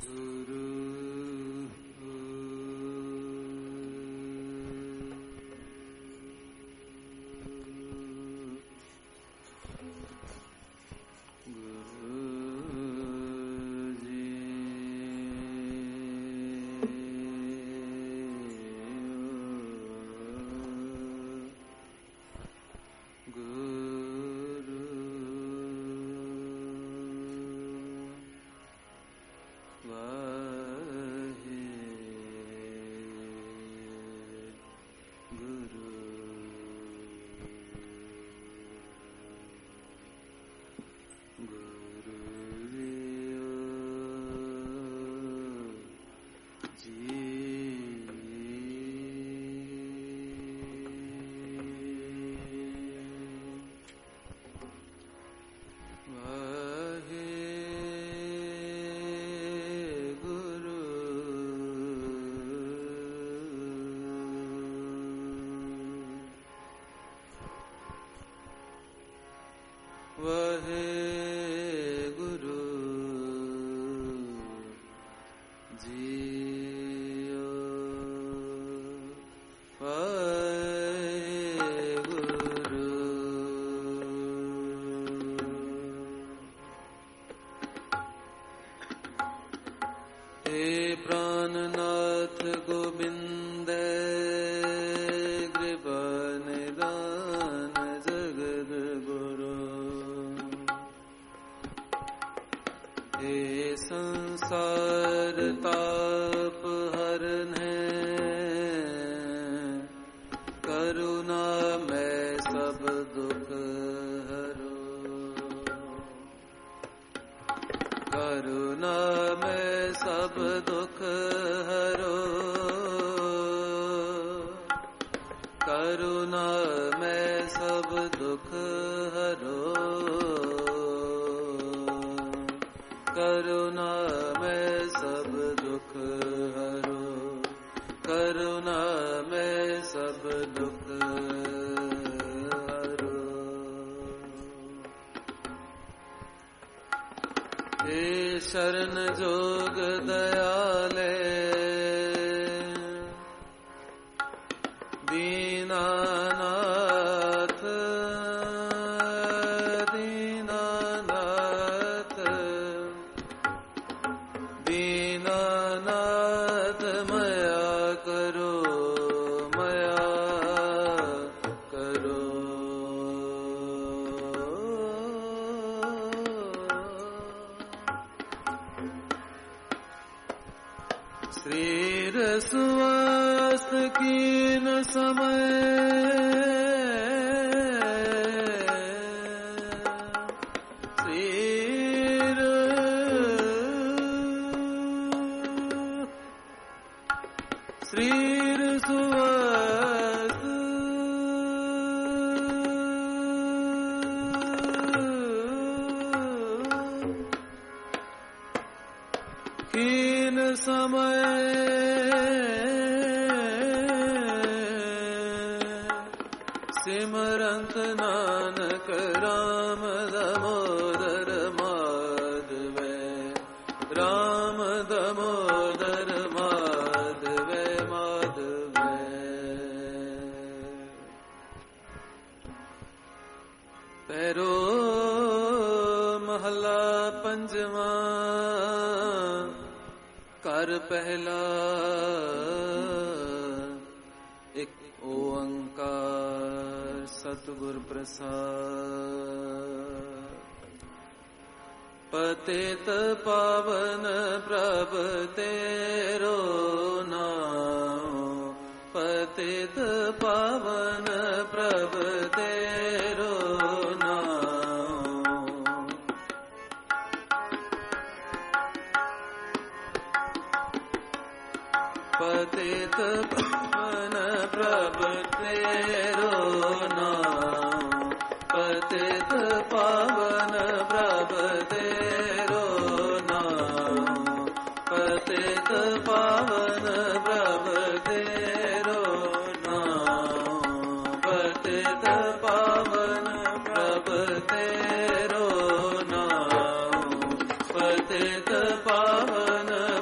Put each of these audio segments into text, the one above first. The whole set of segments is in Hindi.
पतित पावन प्रभु तेरो नाम, पतित पावन प्रभु तेरो नाम। पतित पावन प्रभु तेरो नाम, पतित पावन प्रभु तेरो नाम, पतित पावन प्रभु तेरो नाम, पतित पावन प्रभु तेरो नाम, पतित पावन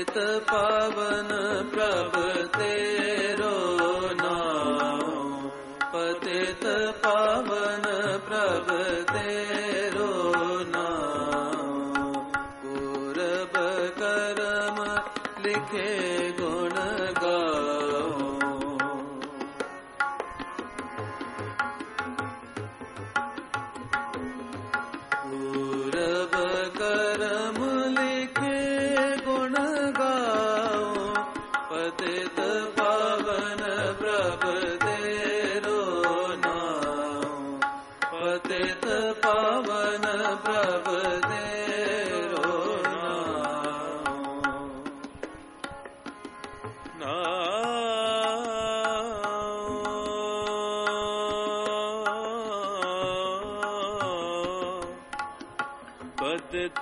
पतित पावन प्रभु तेरो नाम पतित पावन प्रभु तेरो नाम पूरब करम लिखे गुण गाओ पूरब करम लिखे गुण गाओ पतित पावन प्रभु तेरो नाम पतित पावन प्रभु तेरो पतित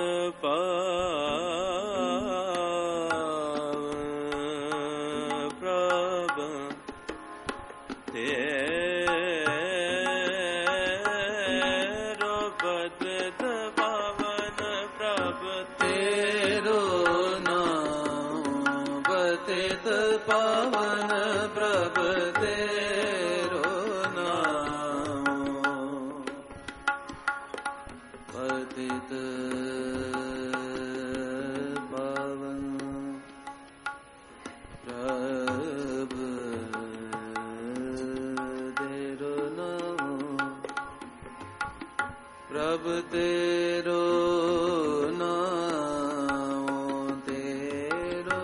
पावन प्रभु तेरो पतित पावन प्रभु तेरो नाम पतित पावन प्रभु तेरो नाम पतित पावन प्रभु तेरो नाम प्रभु तेरो नाम तेरो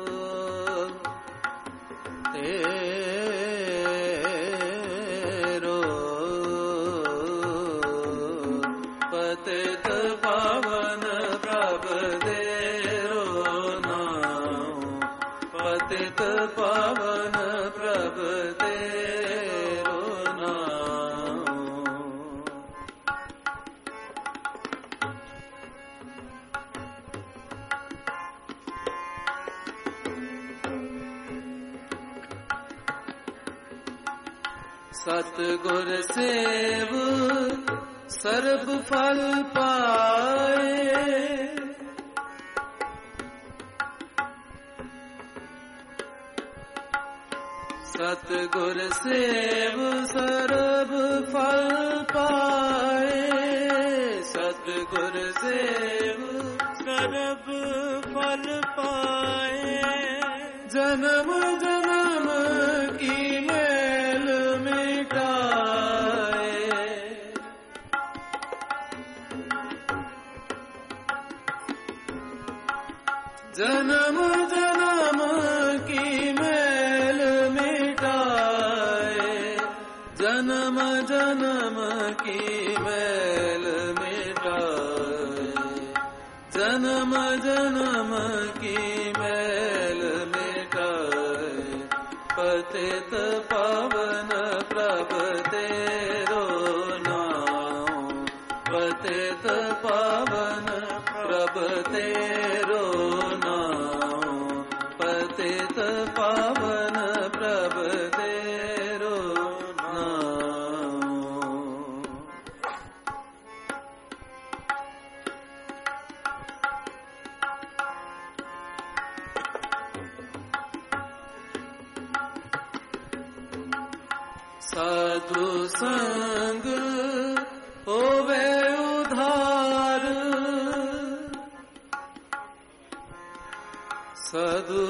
पतित पावन प्रभु तेरो नाम पतित पावन प्रभु तेरो नाम सतगुर सेव सर्ब फल पाए सतगुर सेव सर्ब फल पाए सतगुर सेव सर्ब फल पाए जन्म जन्म की मैल मिटाए जन्म जन्म की मैल मिटाए जन्म जन्म की मैल मिटाए जन्म जन्म की मैल मिटाए पतित पावन प्रभु तेरो नाम पतित पावन प्रभु तेरो नाम पतित पावन प्रभु तेरो नाम साधु संग होवे उधार साधु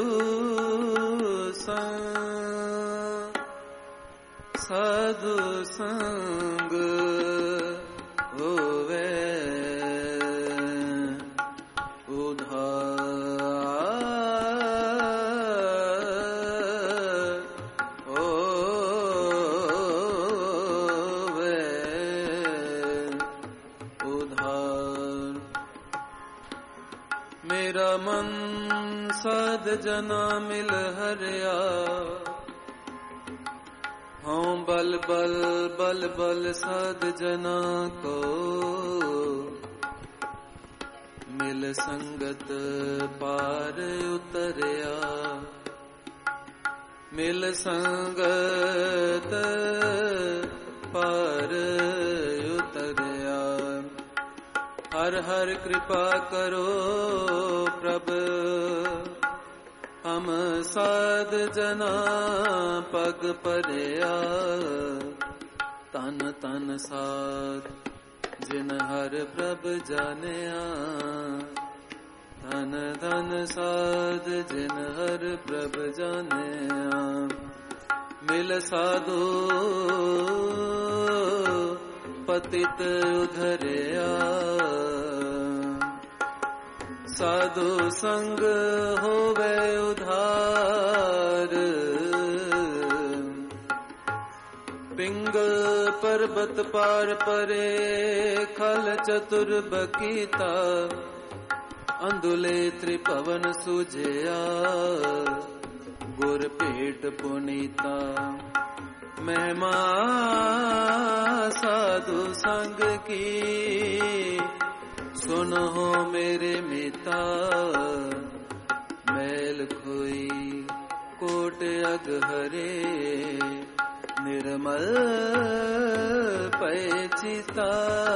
संग होवे मेरा मन सद जना मिल हरिया हाँ बल बल बल बल सद जना को मिल संगत पार उतरिया मिल संगत पार उतरिया हर हर कृपा करो प्रभु, हम साध जना पग परया। तन तन साध जिन हर प्रभ जानिया, धन धन साध जिन हर प्रभ जानिया। मिल साधु पतित उधरया, साधु संग होवे उधार। पिंगल पर्वत पार परे, खल चतुर बकीता। अंधुले त्रिपवन सुजया, गुर पेट पुनीता। महिमा साधु संग की, सुनो मेरे मिता। मैल खोई कोट अग हरे, निर्मल भय चिता।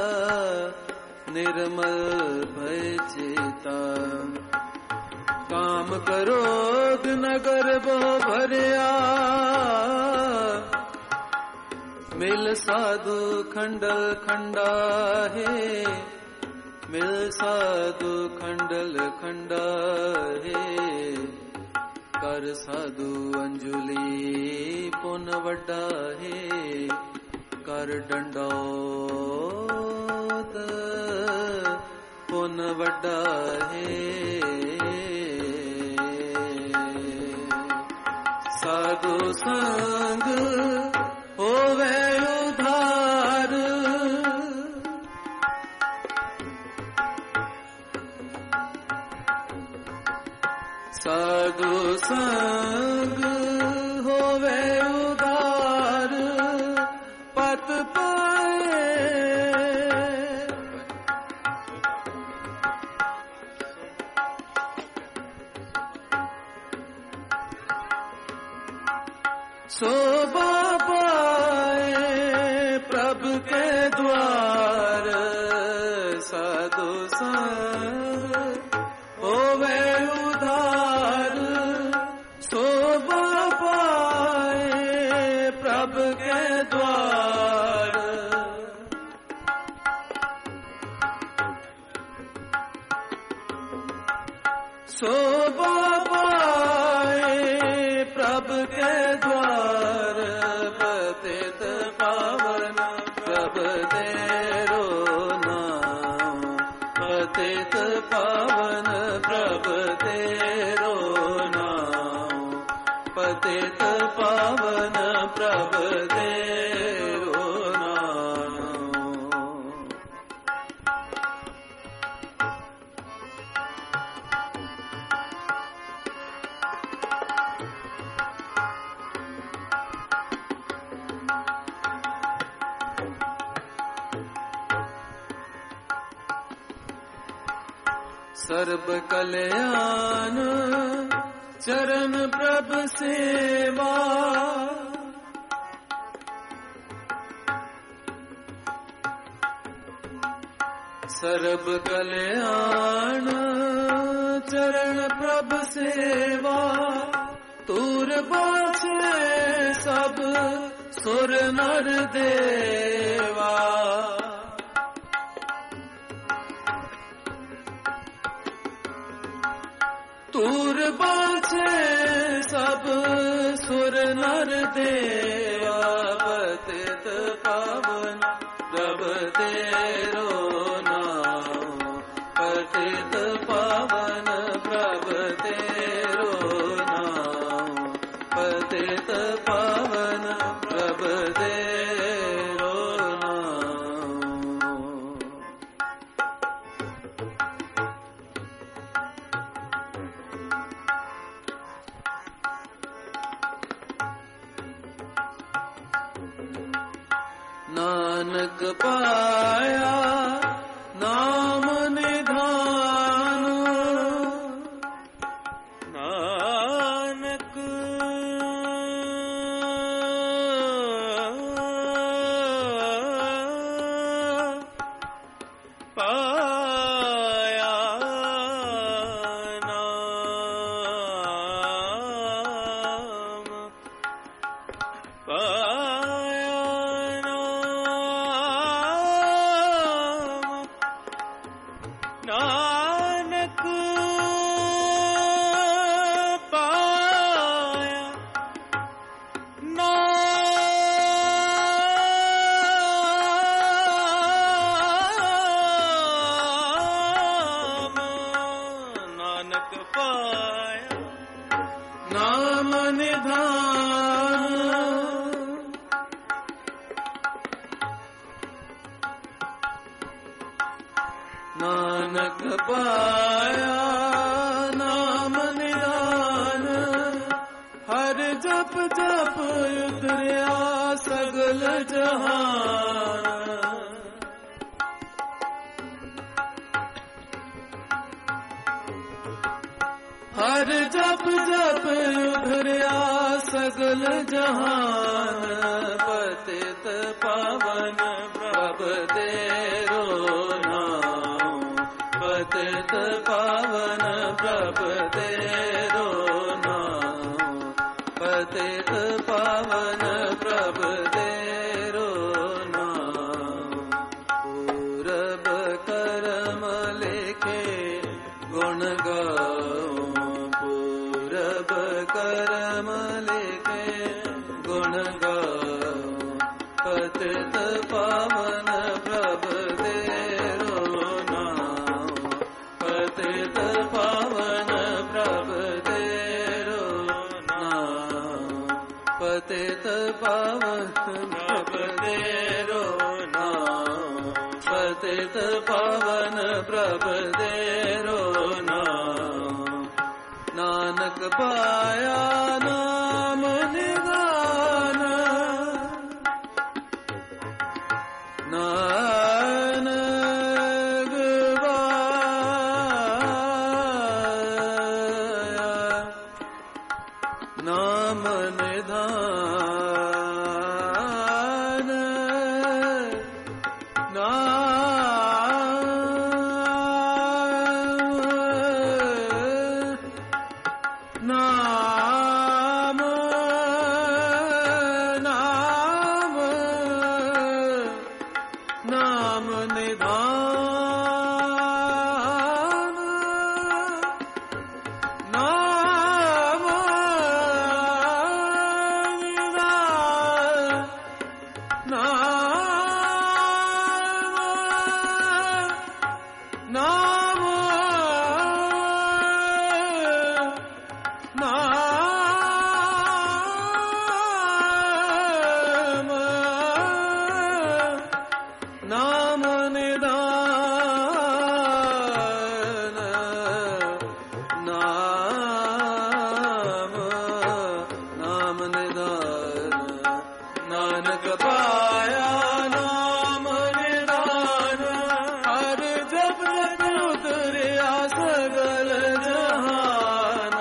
निर्मल भय चिता। काम करोग नगर वो भरया, मिल साधु खंडल खंडा है। मिल साधु खंडल खंडा है। कर साधु अंजुली पुन वड्डा है। कर डंडौत पुन वड्डा है। साधु संग होवे उधार, साधु संग होवे उधार। पत पाए शोभा पाए प्रभु के द्वार। साधु संग होवे उधार, शोभा पाए प्रभु के द्वार। शोभा पाए प्रभु के द्वार। पतित पावन प्रभु तेरो नाम, पतित पावन प्रभु तेरो नाम। पतित पावन प्रभु तेरो नाम। सर्व कल्याण चरण प्रभु सेवा। सर्व कल्याण चरण प्रभु सेवा। तूर बाछे सब सुर नर देवा। तूर बाछे सब सुर नर देवा। पतित पावन प्रभु तेरो नाम, पतित पावन प्रभु तेरो नाम। पतित पावन प्रभु तेरो नाम। नानक पाया नाम निधान। नानक पाया ਨਾਮ ਨਿਧਾਨ ਨਾਨਕ ਪਾਇਆ ਨਾਮ ਨਿਧਾਨ ਹਰ ਜਪ ਜਪ ਉਤਰਿਆ ਸਗਲ ਜਹਾਨ ਹਰ ਜਪ ਜਪ ਉਤਰਿਆ ਸਗਲ ਜਹਾਨ ਪਤਿਤ ਪਾਵਨ ਪ੍ਰਭ ਤੇਰੋ ਨਾਮ ਪਤਿਤ ਪਾਵਨ ਪ੍ਰਭ ਤੇਰੋ ਨਾਮ ਪਤਿਤ ਪਾਵਨ ਪ੍ਰਭ ਤੇਰੋ ਨਾਮ ਪੂਰਬ ਕਰਮ ਲਿਖੇ ਗੁਣ ਗਾਓ ਪੂਰਬ ਕਰਮ ਲਿਖੇ ਗੁਣ ਗਾਓ ਪਤਿਤ ਪਾਵਨ ਪ੍ਰਭ ਤੇਰੋ ਨਾਮ ਪਤਿਤ ਪਾਵਨ ਪ੍ਰਭ ਤੇਰੋ ਨਾਮ ਪਤਿਤ ਪਾਵਨ ਪ੍ਰਭ ਤੇਰੋ ਨਾਮ ਪਤਿਤ ਪਾਵਨ ਪ੍ਰਭ ਤੇਰੋ ਨਾਮ ਨਾਨਕ ਪਾਇਆ ਨਾਮ ਨਿਧਾਨ ਨਾਨਕ ਪਾਇਆ ਨਾਮ ਨਿਧਾਨ ਨਾਮ ਨਾਮ ਨਾਮ ਨਿਧਾਨ ਨਾਮ ਨਿਧਾਨ ਨਾਮ ਨਾਮ ਨਿਧਾਨ ਨਾਮ ਨਾਮ ਨਿਧਾਨ ਨਾਨਕ ਪਾਇਆ ਨਾਮ ਨਿਧਾਨ ਹਰ ਜਪ ਜਪ ਉਤਰਿਆ ਸਗਲ ਜਹਾਨ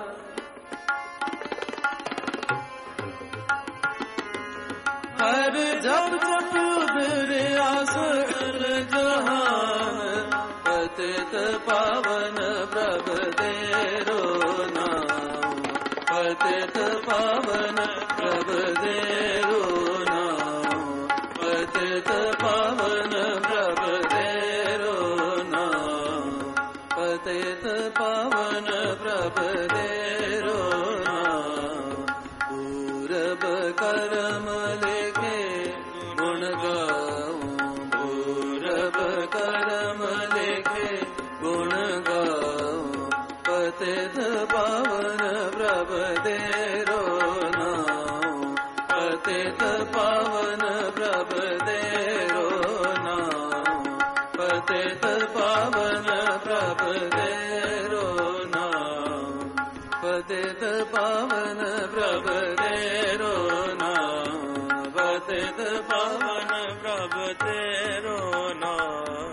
ਹਰ ਜਪ ਜਪ ਉਤਰਿਆ ਸਗਲ ਜਹਾਨ ਪਤਿਤ ਪਾਵਨ ਪ੍ਰਭ ਤੇਰੋ ਨਾਮ ਪਤਿਤ ਪਾਵਨ ਪ੍ਰਭ ਤੇਰੋ ਨਾਮ ਪਤਿਤ ਪਾਵਨ ਪ੍ਰਭ ਤੇਰੋ ਨਾਮ ਪਤਿਤ ਪਾਵਨ ਪ੍ਰਭ ਤੇਰੋ ਨਾਮ ਪੂਰਬ ਕਰਮ ਲਿਖੇ ਗੁਣ ਗਾਓ ਪੂਰਬ ਕਰਮ ਲਿਖੇ ਗੁਣ ਗਾਓ ਪਤਿਤ ਪਾਵਨ ਪ੍ਰਭ ਤੇਰੋ ਨਾਮ ਪਤਿਤ ਪਾਵਨ ਪ੍ਰਭ ਤੇਰੋ ਨਾਮ ਪਤਿਤ ਪਾਵਨ ਪ੍ਰਭ ਤੇਰੋ ਨਾਮ ਪਤਿਤ ਪਾਵਨ ਪ੍ਰਭ ਤੇਰੋ ਨਾਮ ਪਤਿਤ ਪਾਵਨ ਪ੍ਰਭ ਤੇਰੋ ਨਾਮ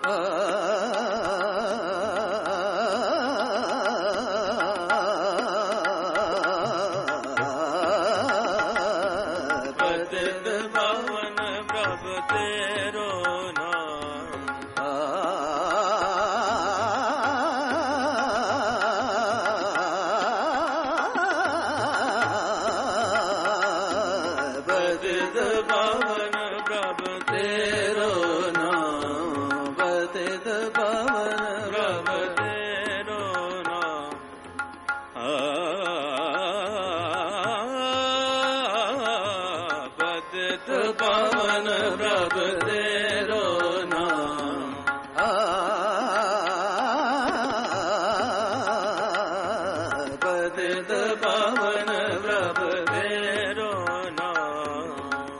ਪਤਿਤ ਪਾਵਨ ਪ੍ਰਭ ਤੇਰੋ ਨਾਮ ਪਤਿਤ ਪਾਵਨ ਪ੍ਰਭ ਤੇਰੋ ਨਾਮ ਪਤਿਤ ਪਾਵਨ ਪ੍ਰਭ ਤੇਰੋ ਨਾਮ ਪਤਿਤ ਪਾਵਨ ਪ੍ਰਭ ਤੇਰੋ ਨਾਮ ਪਤਿਤ ਪਤਿਤ ਪਾਵਨ ਪ੍ਰਭ ਤੇਰੋ ਨਾਮ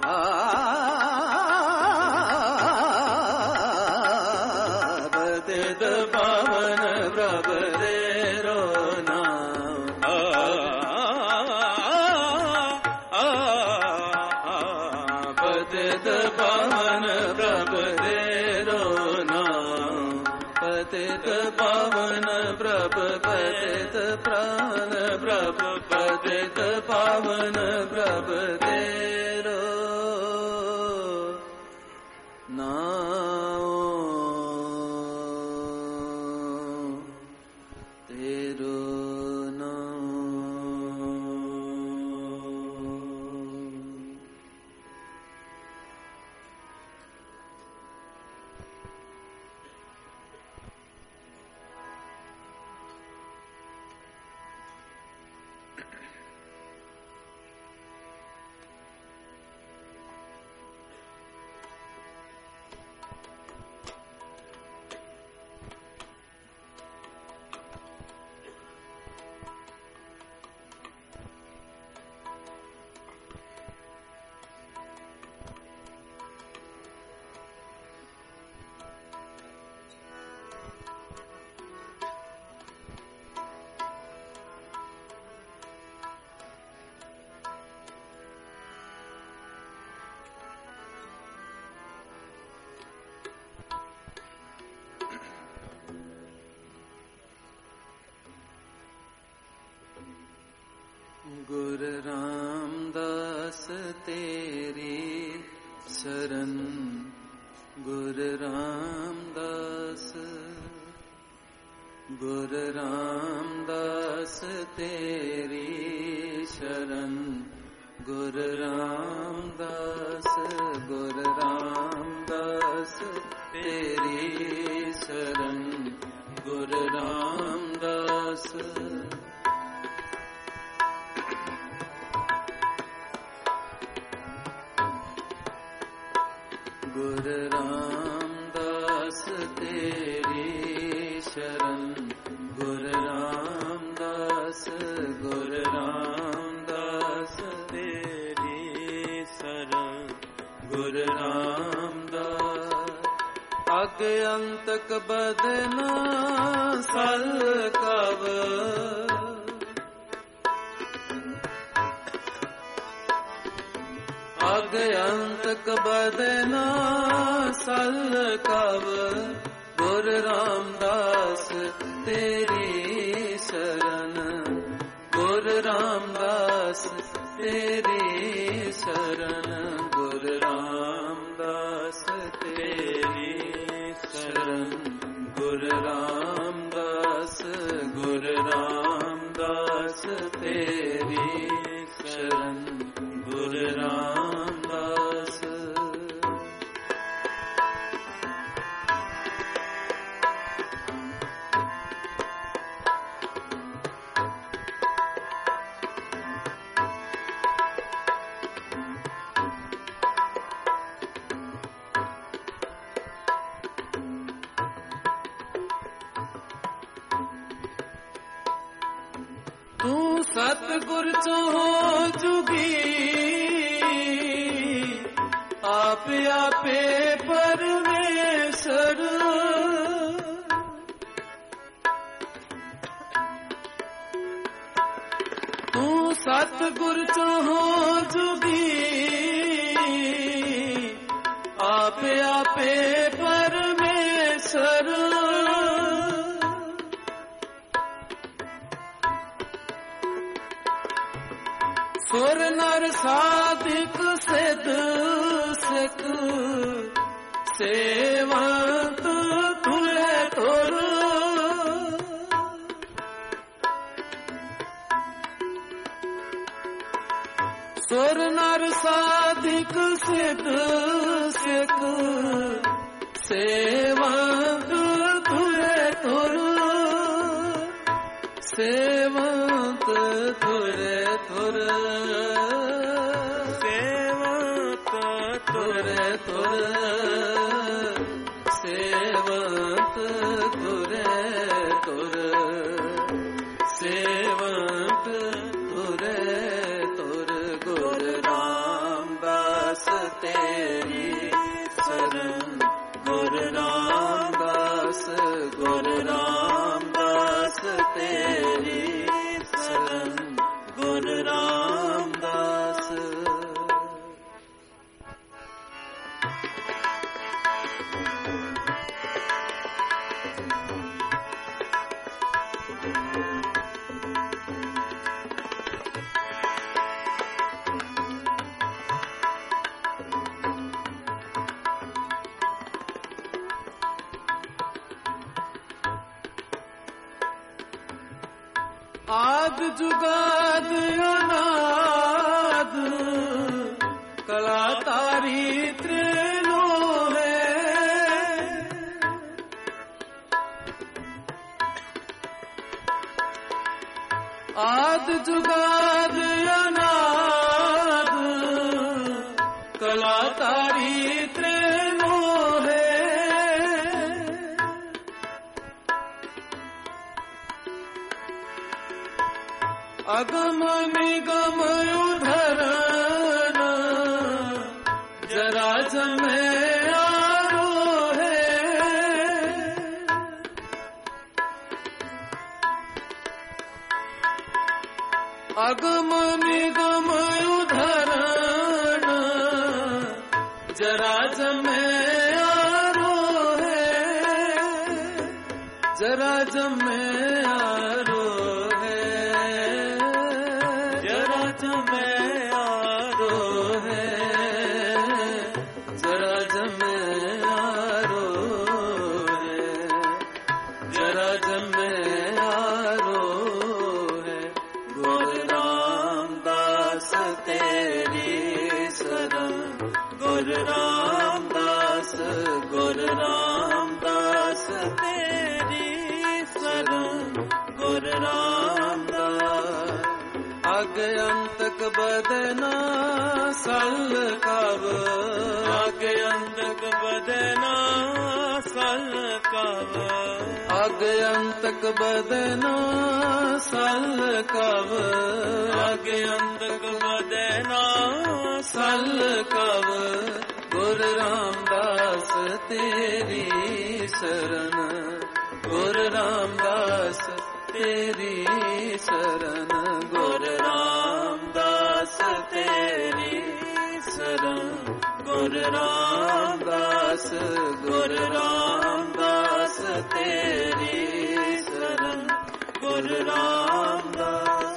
ਪਤਿਤ ਪਾਵਨ ਪ੍ਰਭ ਤੇਰੋ ਨਾਮ ਪਤਿਤ ਪਾਵਨ ਪ੍ਰਭ ਤੇਰੋ ਨਾਮ ਪਤਿਤ ਪਾਵਨ ਪ੍ਰਭ ਪਤਿਤ ਪ੍ਰਾਨ ਪ੍ਰਭ ਪਤਿਤ ਪਾਵਨ ਪ੍ਰਭ ਤੇਰੋ ਨਾਮ ਤੇਰੋ ਨਾਮ ਗੁਰੂ ਰਾਮਦਾਸ ਤੇਰੀ ਸ਼ਰਨ ਗੁਰੂ ਰਾਮਦਾਸ ਗੁਰੂ ਰਾਮਦਾਸ ਤੇਰੀ ਸ਼ਰਨ ਗੁਰੂ ਰਾਮਦਾਸ ਗੁਰੂ ਰਾਮਦਾਸ ਤੇਰੀ ਸ਼ਰਨ ਗੁਰੂ ਰਾਮਦਾਸ ਗੁਰੂ ਰਾਮਦਾਸ ਤੇਰੀ ਸ਼ਰਨ ਗੁਰੂ ਰਾਮਦਾਸ ਗੁਰੂ ਰਾਮਦਾਸ ਤੇਰੀ ਸ਼ਰਨ ਗੁਰੂ ਰਾਮਦਾਸ ਅਗ ਅੰਤਕ ਬਦਨਾ ਸਲ ਕਵ ਅਗ ਅੰਤਕ ਬਦਨਾ ਸਲ ਕਵ ਗੁਰੂ ਰਾਮਦਾਸ ਤੇਰੀ ਸ਼ਰਨ ਗੁਰੂ ਰਾਮਦਾਸ ਤੇਰੀ ਸ਼ਰਨ ਗੁਰੂ ਰਾਮਦਾਸ ਤੇਰੀ ਸ਼ਰਨ ਗੁਰੂ ਰਾਮਦਾਸ ਗੁਰੂ ਰਾਮਦਾਸ ਤੇਰੀ ਸ਼ਰਨ ਗੁਰੂ ਰਾਮਦਾਸ ਤੂੰ ਸਤਿਗੁਰ ਚੋਂ ਜੁਗੀ ਆਪ ਆਪੇ ਪਰਮੇਸ਼ਰ ਤੂੰ ਸਤਿਗੁਰ ਚੋਂ ਜੁਗੀ ਆਪੇ ਆਪੇ ਪਰਮੇਸ਼ਰ ਸੁਰ ਨਰ ਸਾਧਿਕ ਸਿੱਧ ਸਿੱਖ ਸੇਵੰਤ ਤੁਲੇ ਤੁਰ ਸੁਰ ਨਰ ਸਾਧਿਕ ਸਿੱਧ ਸਿੱਖ ਸੇਵੰਤ ਤੁਲੇ ਤੁਰ ਸੇਵੰਤ ਤੁਰੇ ਤੁਰ ਸੇਵੰਤ ਤੁਰੇ ਤੁਰ ਸੇਵੰਤ ਤੁਰੇ ਤੁਰ ਸੇਵੰਤ आद जुगाद अनाद कला तारी त्रिलो है। आद जुगाद अनाद कला तारी त्रिलो है। अगम निगम उधरण जरा जमे आरो है। अगम निगम उधरण जरा जमे आरो है। जरा जमे आरो अगयंतक बदना सल कव। अगयंतक बदना सल कव। अगयंतक बदना सल कव। अगयंतक बदना सल कव। गुरु रामदास तेरी शरण। गुरु रामदास तेरी शरण। गुरु रामदास तेरी शरण। गुरु रामदास। गुरु रामदास तेरी शरण। गुरु रामदास।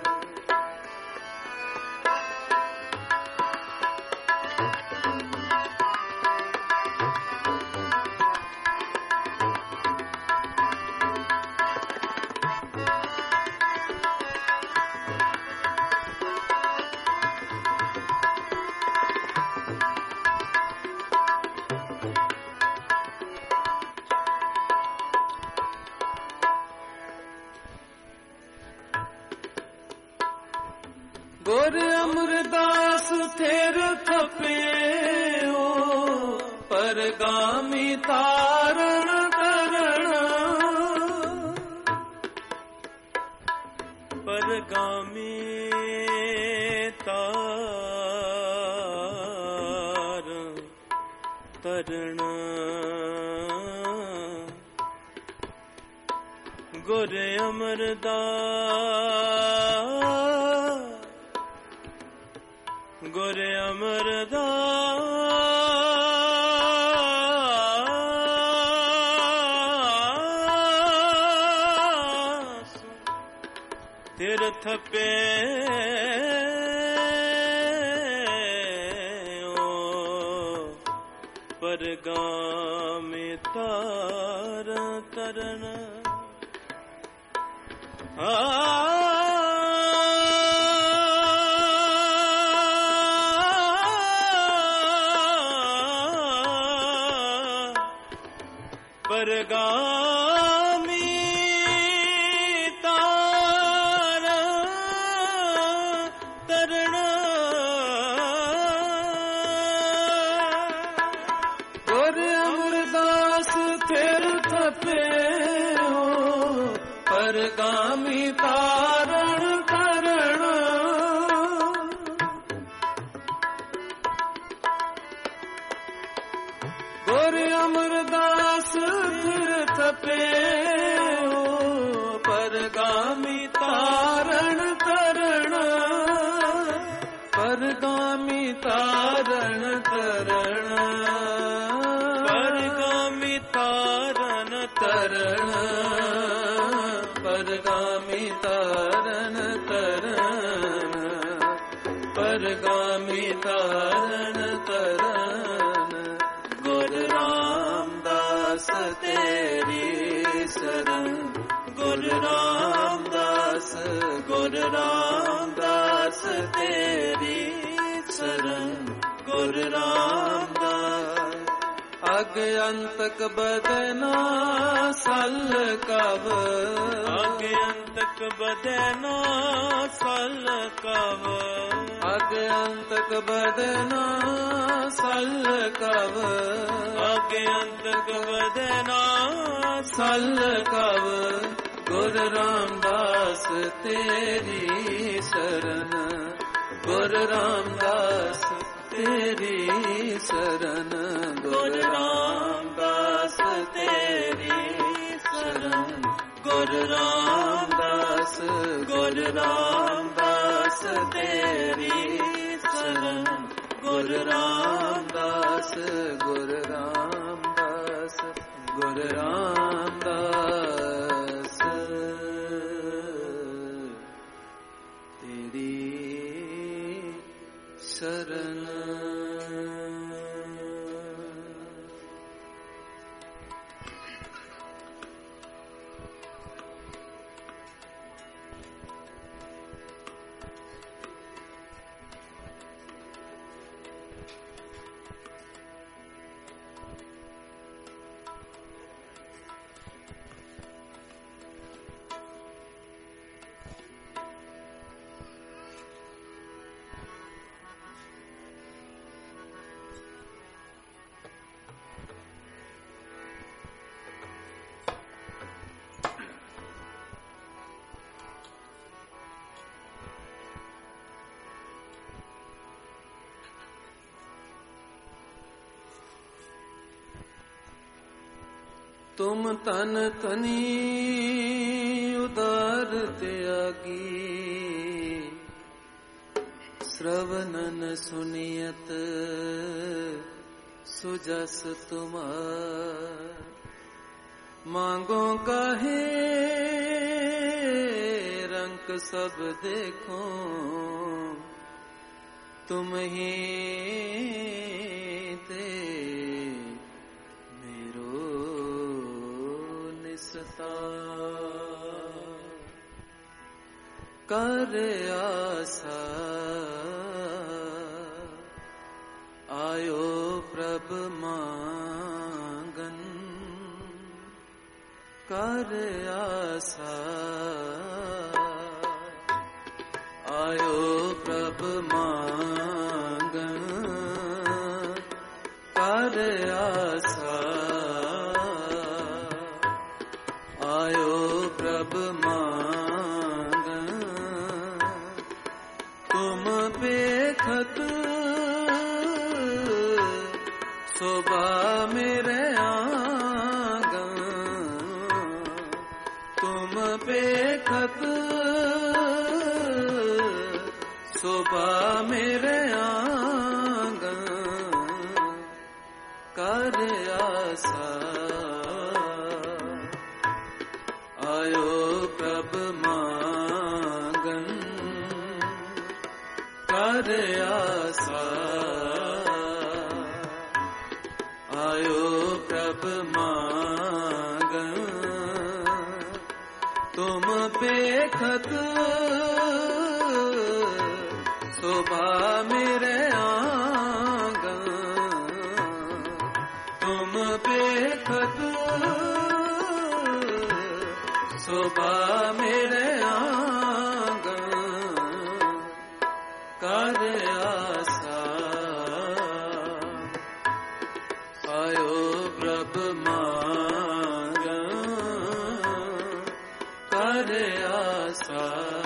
गुरु अमरदास तेरु थपे हो परगामी तारण करण। परगामी तार तरण। गुरु अमरदास। गुरु अमरदास तीर्थ पे परगामी तार तरण। परगामी तार तरण। गुरु अमरदास तीर्थ पे हो परगामी तारण करण। गुरु अमरदास तीर्थ पे हो परगामी तारण करण। परगामी तारण करण। परगामी तारण तरण। परगामी तारण तरण। परगामी तारण तरण। गुरु रामदास तेरी शरण। गुरु रामदास गुरु रामदास तेरी शरण गुरु रामदास अग अंतक बदना सल कव अग अंतक बदना सल कव अग अंतक बदना सल कव अग अंतक बदना सल कव गुरु रामदास तेरी शरण गुरु रामदास तेरी शरण गुरु रामदास तेरी शरण गुरु रामदास तेरी शरण गुरु रामदास तेरी शरण तुम तन तनी उदार त्यागी श्रवणन सुनियत सुजस तुम्हार मांगो काहे रंग सब देखो तुम ही ते कर आसा आयो प्रभ मांगन कर आसा आयो प्रभ मांगन कर आसा आयो प्रभ मांगन तुम बेखत शोभा मेरे आंगन तुम बेखत शोभा मेरे आंगन कर आसा आयो प्रभ मांगन कर आसा आयो प्रभ मांगन तुम बेखत शोभा मेरे आंगन तुम बेखत शोभा मेरे आंगन कर आसा आयो प्रभ मांगन कर आसा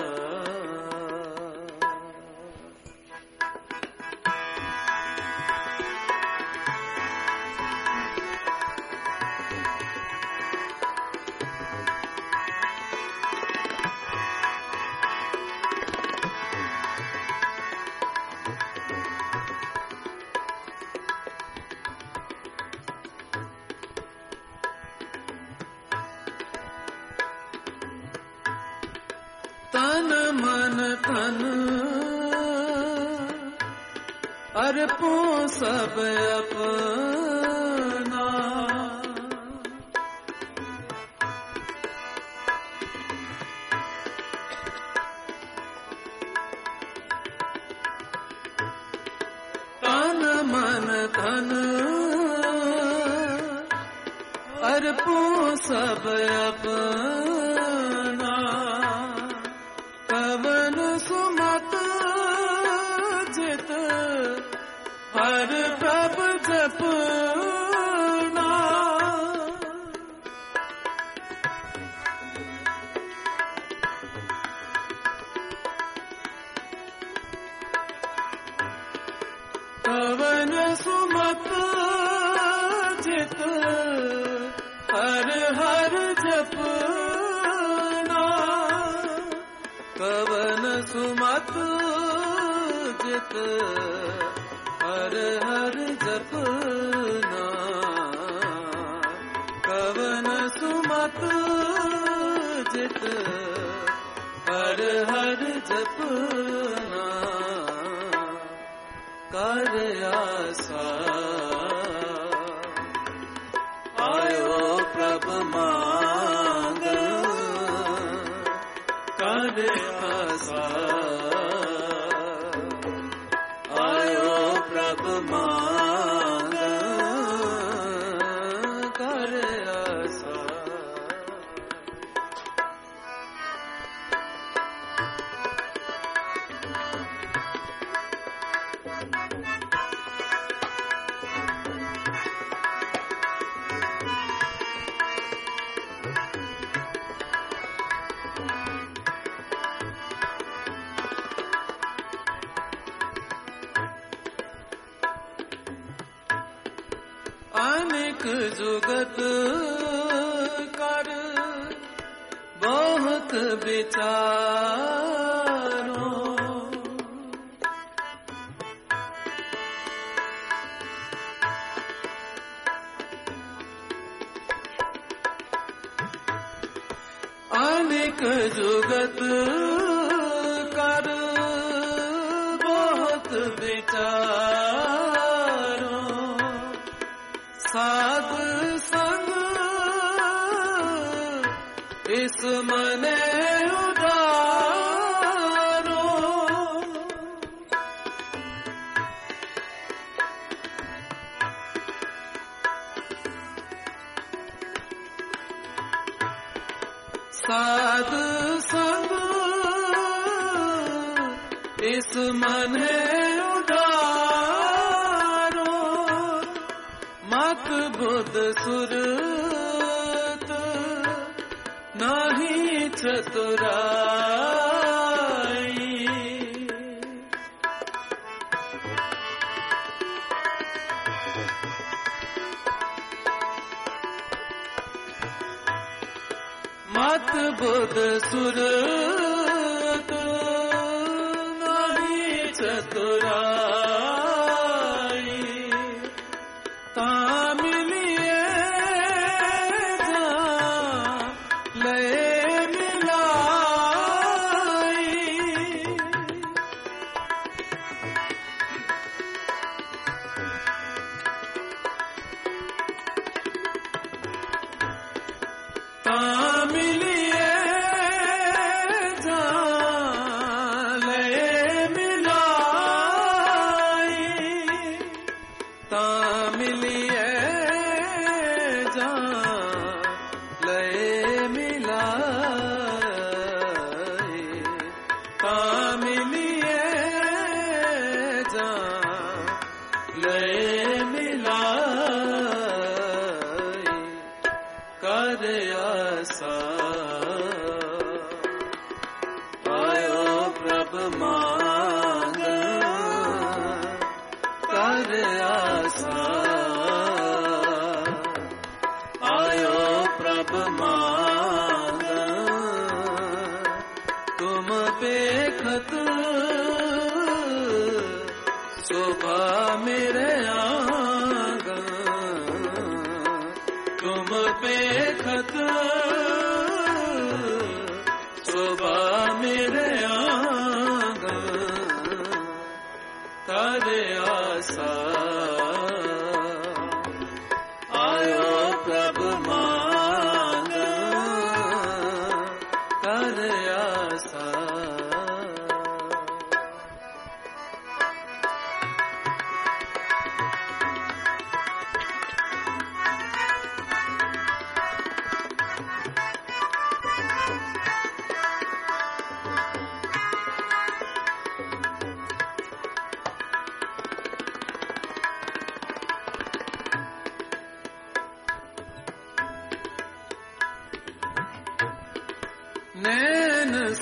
तन मन धन अर्पो सब अपना धन अर्पू सब अपना, कवन सुमत जित हर प्रभ जपना। कवन सुमत जित हर हर जपना, कवन सुमत जित हर हर जपना, कवन सुमत जित हर हर जपना। कर आसा आयो प्रभ मांग, कर आसा आयो प्रभ मांग, कर आसा। अनेक जुगत कर बहुत विचारो, अनेक जुगत कर बहुत विचारो, साध संग इस मने उदारो, साध संग इस मने उदारो, मत बुद्ध सुरत नाही चतुराई, मत बुद्ध सुरत नाही चतुराई, तामिलिए जा लय मिलाई, तामिलिए जा लय मिलाई, तामिलिए जा लय मिलाई, तामिलिए जा लय मिलाई। कर आसा आयो प्रभ मांग, कर आसा आयो प्रभ मांग, तुम देखत शोभा मेरे आंगन, तुम देखत शोभा मेरे आंगन, कर आसा आयो प्रभ मांग, कर आसा।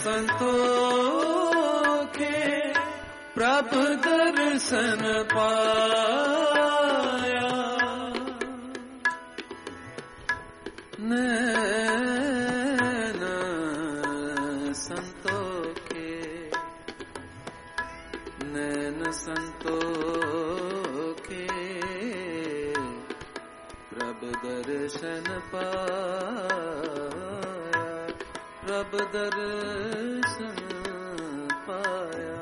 संतोखे प्रभु दर्शन पाया। नैन संतोखे नैन संतोखे प्रभु दर्शन पाया। प्रभु दर्शन पाया।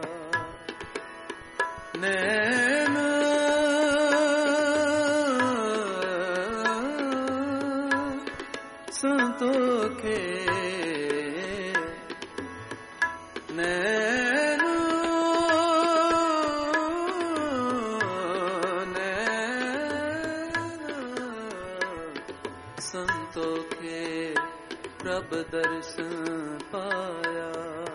नैन संतोखे नैन संतोखे प्रभु दर्शन पाया।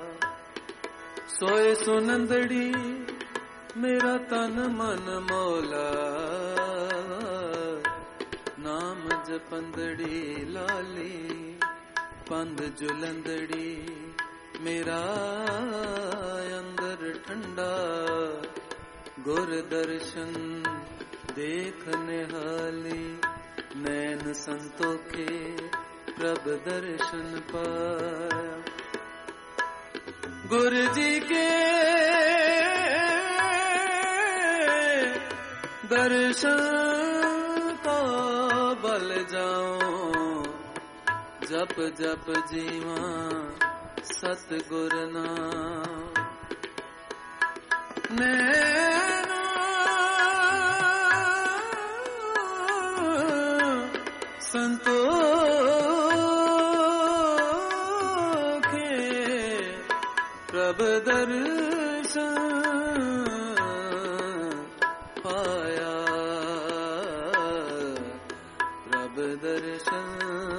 सोए सुनंदड़ी मेरा तन मन मौला, नाम जपंदड़ी लाली पंध जुलंदड़ी मेरा अंदर ठंडा। गुर दर्शन देखने हाली नैन संतोखे प्रभु दर्शन पाया। गुरु जी के दर्शन को बल जाऊं, जप जप जीवा सतगुर नाम। नैना संतोखे प्रभु दर्शन पाया। प्रभु दर्शन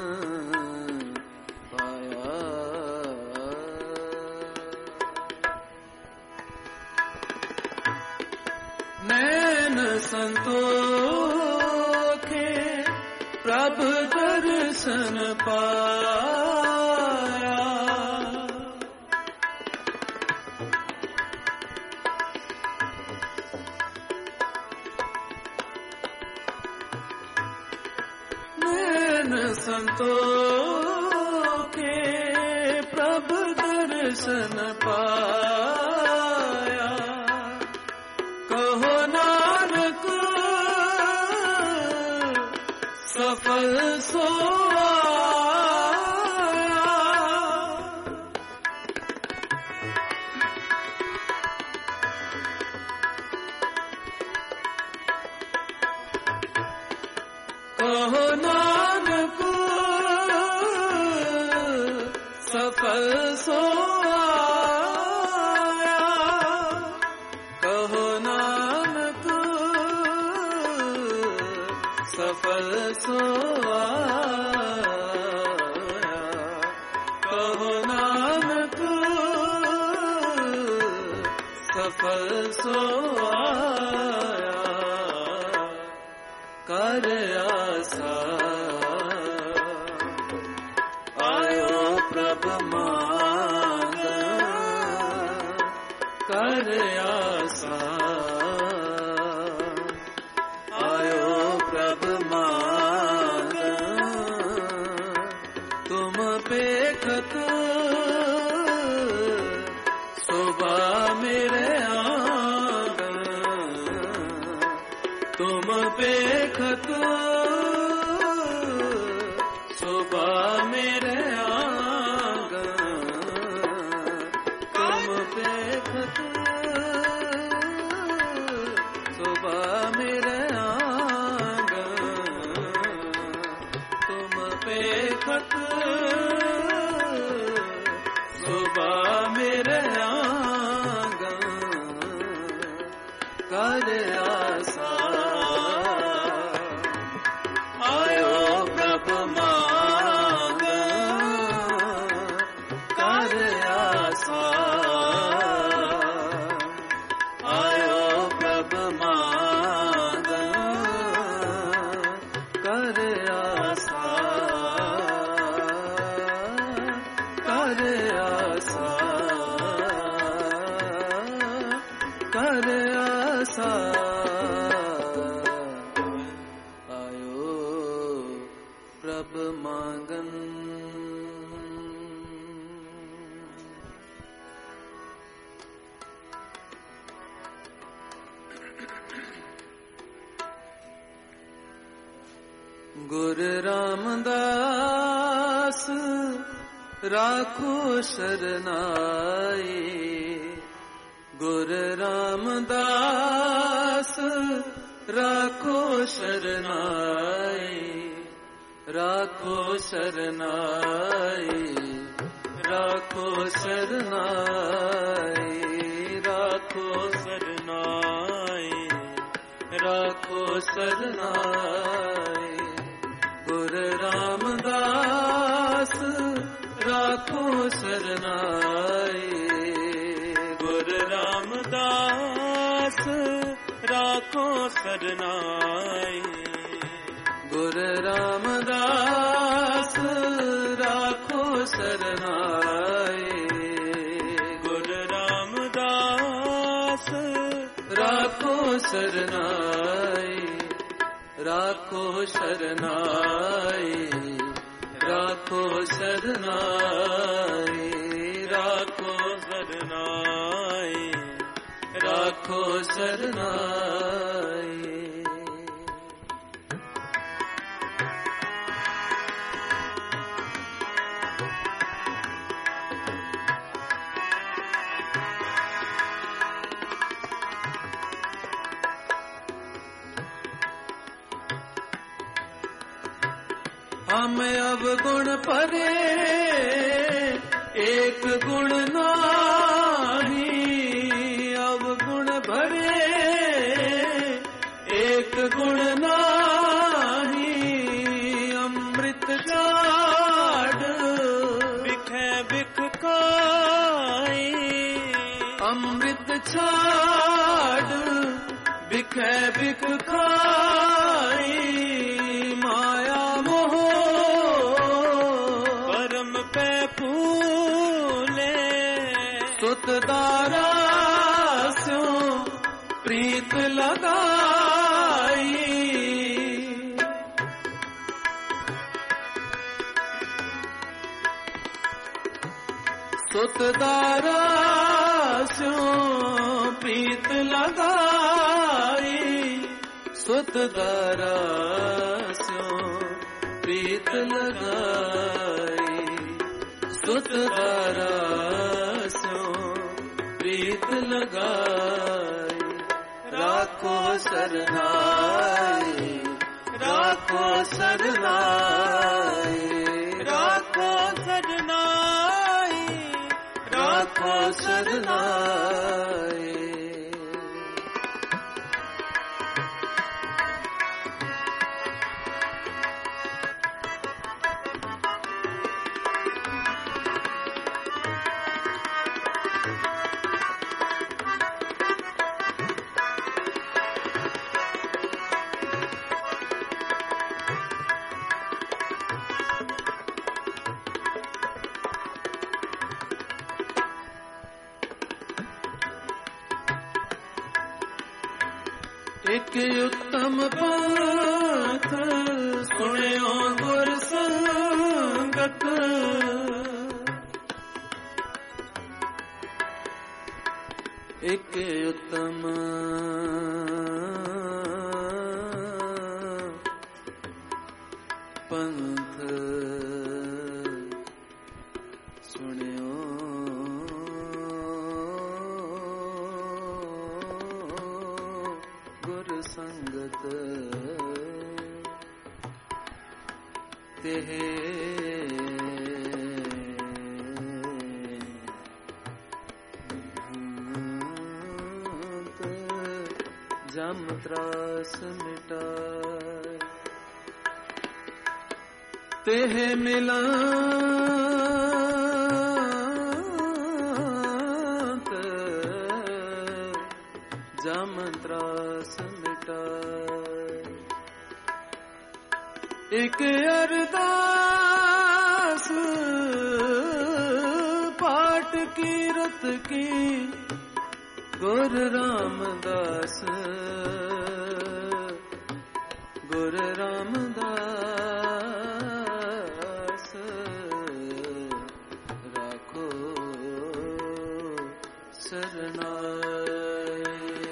पाया। नैन संतोखे प्रभु दर्शन पाया। नैन संतोखे प्रभु दर्शन पाया। कहो नानक सफल सोया। कहो नानक सफल सोया। कहो नानक सफल सोया। कहो नानक सफल सोया। कर आसा आयो प्रभु मांग। कर आसा आयो प्रभु मांग। तुम पेखत शोभा मेरे आंगन। तुम पेखत शोभा मेरे आंगन। तुम पेखत शोभा मेरे आंगन। तुम पेखत शोभा मेरे आंगन। कर आसा आयो प्रभु मांग। कर आसा आयो प्रभु मांग। कर आसा कर आसा। कर आसा आयो प्रभ मांगन। गुरु रामदास राखो शरनाई, गुरु रामदास राखो शरनाई, राखो शरनाई, राखो शरनाई, राखो शरनाई, राखो शरनाई। गुरु रामदास राखो शरनाई, गुरु रामदास राखो शरनाई, गुरु रामदास राखो शरनाई, गुरु रामदास राखो शरनाई, राखो शरनाई, राखो शरनाई, राखो शरनाई, राखो शरनाई। हम अवगुण परे एक गुण नाही, अवगुण भरे एक गुण नाही। अमृत चाड बिखे बिख खाई, अमृत चाड बिखे बिख खाई। माया मोह परम पे फूले, सुत दारा स्यों प्रीत लगाई। सुत दारा स्यों प्रीत लगाई, सुत दारा स्यों प्रीत लगाई, सुत दारा स्यों प्रीत लगाई। राखो शरनाई, राखो शरनाई, राखो शरनाई, राखो शरनाई। एक उत्तम पंथ सुनियो गुर संगत, एक उत्तम पंथ सुनियो गुर संगत। तेहे जम त्रास मिटाए, तेहे मिलांत जम त्रास मिटाए। एक अरदास पाठ की रत की ਗੁਰ ਰਾਮਦਾਸ ਗੁਰ ਰਾਮਦਾਸ ਰਾਖੋ ਸਰਨਾਏ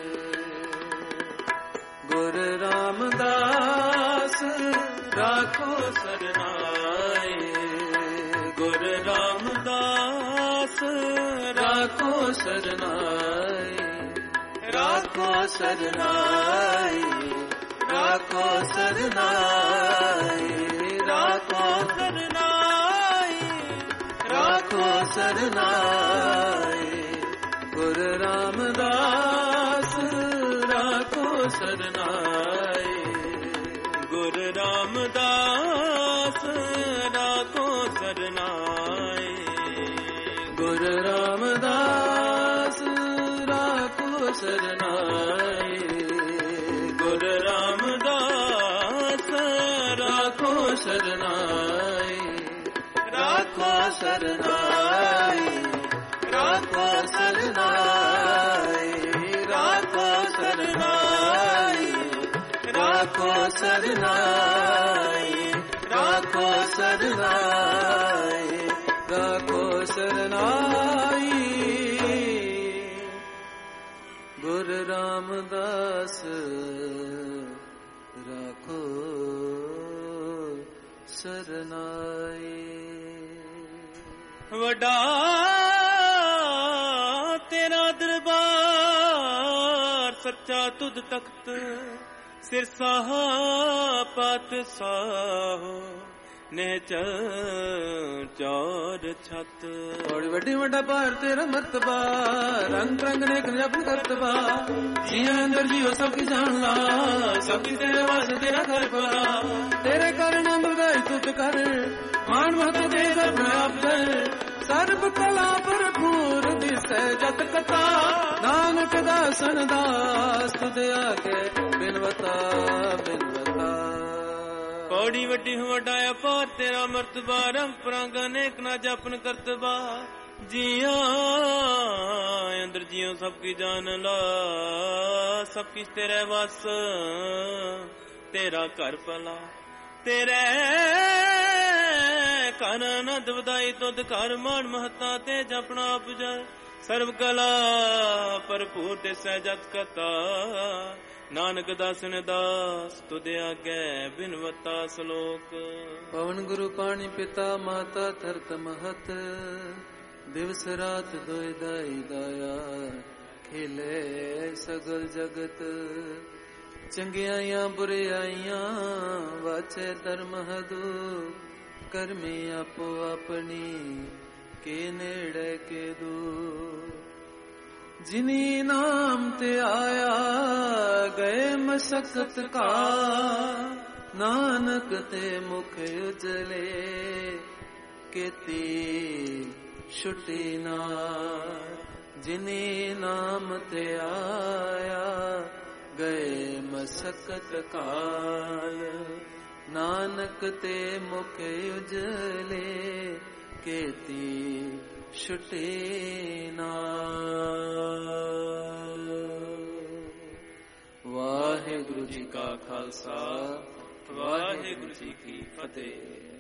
ਗੁਰ ਰਾਮਦਾਸ ਰਾਖੋ ਸਰਨਾਏ ਗੁਰ ਰਾਮਦਾਸ ਰਾਖੋ ਸਰਨਾਏ ਰਾਖੋ ਸਰਨਾਏ ਰਾਖੋ ਸਰਨਾਏ ਰਾਖੋ ਸਰਨਾਏ ਰਾਖੋ ਸਰਨਾਏ ਗੁਰ ਰਾਮਦਾਸ ਰਾਖੋ ਸਰਨਾਏ ਗੁਰ ਰਾਮਦਾਸ ਰਾਖੋ ਸਰਨਾਏ ਗੁਰ ਰਾਮਦਾਸ ਰਾਖੋ ਸਰਨਾਏ ਗੁਰ ਰਾਮਦਾਸ ਰਾਖੋ ਸਰਨਾਏ ਰਾਖੋ ਸਰਨਾਏ ਰਾਖੋ ਸਰਨਾਏ ਰਾਖੋ ਸਰਨਾਏ ਰਾਖੋ ਸਰਨਾਏ ਰਾਖੋ ਸਰਨਾਏ ਰਾਖੋ ਸਰਨਾਈ ਗੁਰ ਰਾਮਦਾਸ ਰਾਖੋ ਸਰਨਾਈ ਵੱਡਾ ਤੇਰਾ ਦਰਬਾਰ ਸੱਚਾ ਤੁਧ ਤਖਤ ਸਿਰਸਾਹ ਪਾਤਸ਼ਾਹ ਨਹਿਚਰ ਚਾਰ ਛਤ ਬੜੀ ਵੱਡੀ ਵੱਡਾ ਭਾਰ ਤੇਰਾ ਮਰਤਬਾ ਰੰਗ ਰੰਗ ਨੇ ਜਪਨ ਕਰਤਬਾ ਜੀਆਂ ਅੰਦਰ ਜੀਓ ਸਭ ਕੀ ਜਾਣ ਲਾ ਸਭ ਕੀ ਤੇਰੇ ਵਾਸਤੇ ਤੇਰਾ ਘਰ ਭਲਾ ਤੇਰੇ ਕਾਰਨ ਅੰਮ੍ਰਿਤਾਈ ਤੁਧ ਕਰ ਮਾਨ ਮਹਤ ਦੇ ਸਭ ਆਪ ਕਰ ਸਰਬ ਕਲਾ ਭਰਪੂਰ ਦਿਸੈ ਜਤ ਕਥਾ ਨਾਨਕ ਦਾਸਨ ਦਾਸ ਤੁਧ ਆਗੇ ਬਿਨਵਤਾ ਬਿਨਵਤਾ ਬੜੀ ਵੱਡੀ ਵੱਡਾ ਅਪਾਰ ਤੇਰਾ ਮਰਤਬਾ ਰੰਗ ਪ੍ਰੰਗ ਅਨੇਕ ਨਾ ਜਪਨ ਕਰਤਬਾ ਜੀਆਂ ਅੰਦਰ ਜੀਓ ਸਭ ਕੀ ਜਾਨ ਲਾ ਸਭ ਕਿਛ ਤੇਰੇ ਵਸ ਤੇਰਾ ਘਰ ਭਲਾ ਤੇਰੇ ਘਰ ਆਨੰਦ ਵਧਾਈ ਤੁਧ ਘਰ ਮਾਨ ਮਹਤਾ ਤੇ ਜਪਣਾ ਆਪਜੈ ਸਰਬ ਕਲਾ ਭਰਪੂਰ ਤੇ ਸਹਿਜਤ ਕਥਾ ਨਾਨਕ ਦਾਸਨ ਦਾਸ ਤੁਧ ਆਗੇ ਬਿਨਵਤਾ ਸ਼ਲੋਕ ਪਵਨ ਗੁਰੂ ਪਾਣੀ ਪਿਤਾ ਮਾਤਾ ਧਰਤ ਮਹਤ ਦਿਵਸ ਰਾਤ ਦੋਇ ਦਾਈ ਦਾਇਆ ਖੇਲੇ ਸਗਲ ਜਗਤ ਚੰਗਿਆਈਆਂ ਬੁਰਿਆਈਆਂ ਵਾਚੇ ਧਰਮ ਹਦੂ ਕਰਮੀ ਆਪੋ ਆਪਣੀ ਕੇ ਨੇੜੇ ਕੇ ਦੂ ਜਿਨੀ ਨਾਮ ਤੇ ਆਇਆ ਗਏ ਮਸਕਤ ਕਾ ਨਾਨਕ ਤੇ ਮੁਖ ਉਜਲੇ ਕੀਤੀ ਛੁੱਟੀ ਨਾ ਜਿਨੀ ਨਾਮ ਤੇ ਆਇਆ ਗਏ ਮਸਕਤ ਕਾਲ ਨਾਨਕ ਤੇ ਮੁਖ ਉਜਲੇ ਕੀਤੀ ਛੁੱਟੀ ਨਾ ਵਾਹਿਗੁਰੂ ਜੀ ਕਾ ਖਾਲਸਾ ਵਾਹਿਗੁਰੂ ਜੀ ਕੀ ਫਤਿਹ।